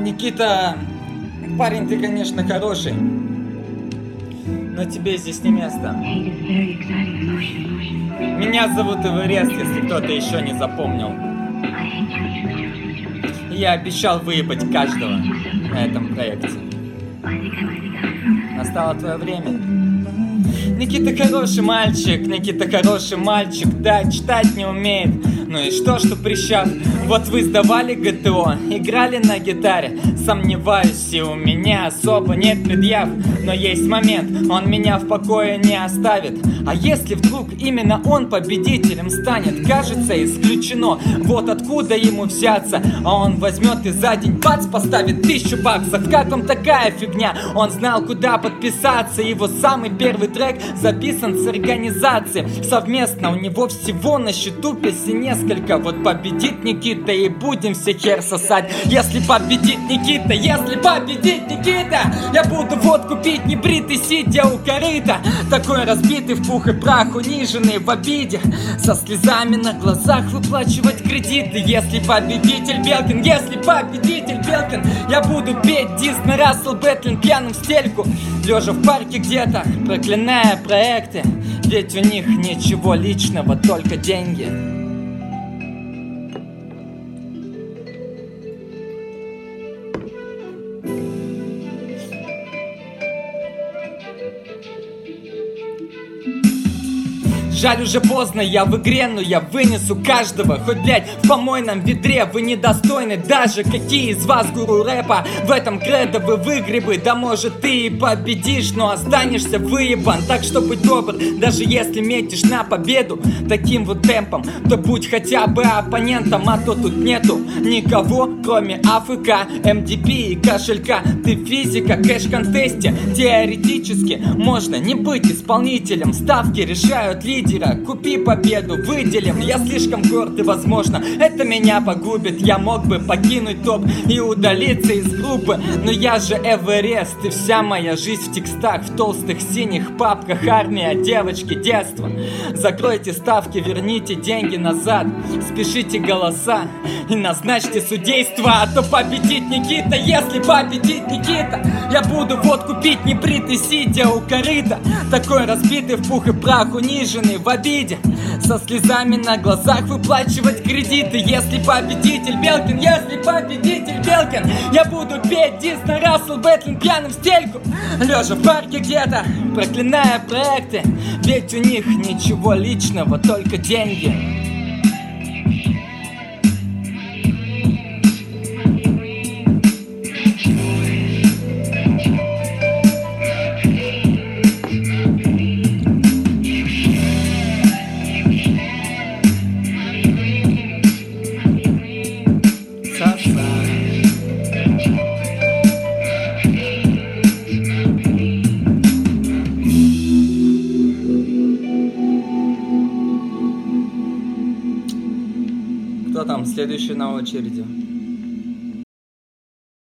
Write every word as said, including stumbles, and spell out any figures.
Никита, парень, ты, конечно, хороший, но тебе здесь не место. Меня зовут Эверест, если кто-то еще не запомнил. Я обещал выебать каждого на этом проекте. Настало твое время. Никита хороший мальчик, Никита хороший мальчик, да, читать не умеет. Ну и что, что прищав? Вот вы сдавали ГТО, играли на гитаре. Сомневаюсь, и у меня особо нет предъяв. Но есть момент, он меня в покое не оставит. А если вдруг именно он победителем станет? Кажется, исключено, вот откуда ему взяться. А он возьмет и за день, бац, поставит тысячу баксов. Как вам такая фигня? Он знал, куда подписаться. Его самый первый трек записан с организацией. Совместно у него всего на счету песни несколько. Вот победит Никита и будем все хер сосать. Если победит Никита, если победит Никита, я буду водку пить небритый, сидя у корыта. Такой разбитый в пух и прах, униженный в обиде, со слезами на глазах выплачивать кредиты. Если победитель Белкин, если победитель Белкин, я буду петь диск на Рассел Бэтлин пьяным в стельку, лежа в парке где-то, проклиная проекты. Ведь у них ничего личного, только деньги. Жаль, уже поздно, я в игре, но я вынесу каждого. Хоть, блядь, в помойном ведре вы недостойны даже. Какие из вас гуру рэпа? В этом кредо вы выгребы. Да может ты и победишь, но останешься выебан. Так что будь добр, даже если метишь на победу таким вот темпом, то будь хотя бы оппонентом. А то тут нету никого, кроме АФК, МДП и кошелька. Ты физика, кэш-контесте. Теоретически можно не быть исполнителем. Ставки решают лидеры. Купи победу, выделим. Я слишком горд и, возможно, это меня погубит. Я мог бы покинуть топ и удалиться из группы, но я же Эверест, и вся моя жизнь в текстах, в толстых синих папках. Армия, девочки, детство. Закройте ставки, верните деньги назад. Спешите голоса и назначьте судейство. А то победит Никита, если победит Никита, я буду водку пить небритый, сидя у корыта. Такой разбитый в пух и прах, униженный в обиде, со слезами на глазах выплачивать кредиты. Если победитель Белкин, если победитель Белкин, я буду петь диск на Рассел Бэтлин пьяным в стельку, лежа в парке где-то, проклиная проекты. Ведь у них ничего личного, только деньги. Кто там следующий на очереди?